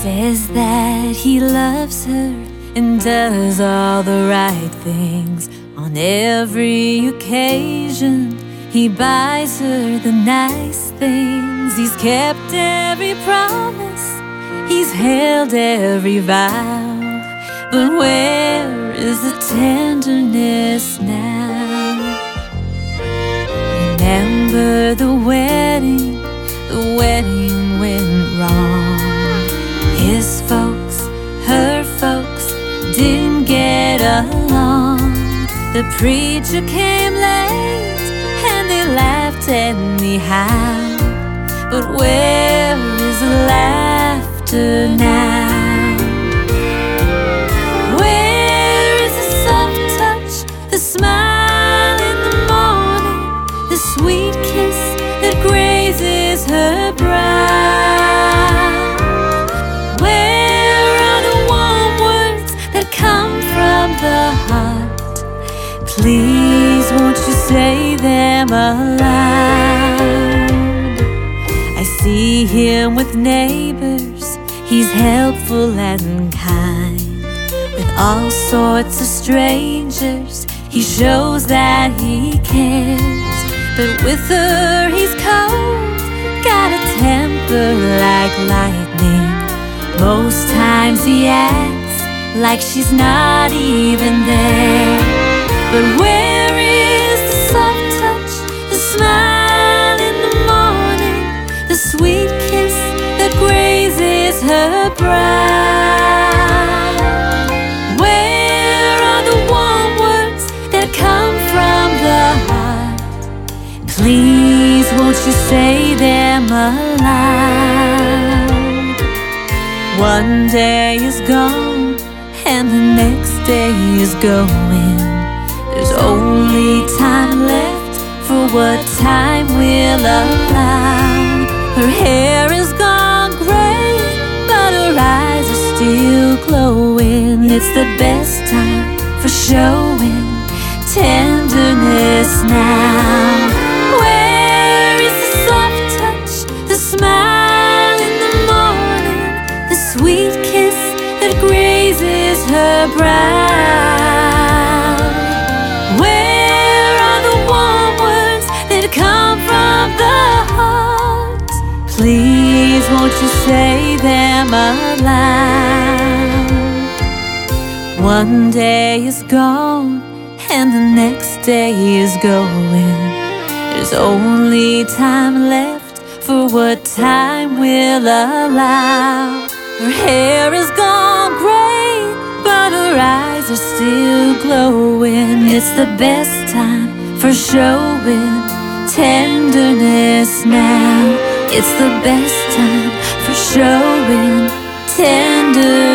says that he loves her and does all the right things on every occasion. He buys her the nice things. He's kept every promise. He's held every vow. But where is the tenderness now? Remember the wedding went wrong. His folks, her folks didn't get along. The preacher came late and they laughed anyhow. But where is the laughter now? Where is the soft touch, the smile in the morning, the sweet kiss that grazes her brow? Where are the warm words that come from the heart? Please won't you say them aloud? I see him with neighbors. He's helpful and kind. With all sorts of strangers, he shows that he cares. But with her he's cold, got a temper like lightning. Most times he acts like she's not even there. But where is the soft touch, the smile in the morning, the sweet kiss that grazes her brow? Where are the warm words that come from the heart? Please won't you say them aloud? One day is gone and the next day is going. There's only time left for what time will allow. Her hair is gone gray, but her eyes are still glowing. It's the best time for showing tenderness now. Where is the soft touch, the smile in the morning, the sweet kiss that grazes her brow? Where are the warm words that come from the heart? Please won't you say them aloud? One day is gone and the next day is going. There's only time left for what time will allow. Her hair is gone gray, but her eyes are still glowing. It's the best time for showing tenderness now. It's the best time for showing tenderness.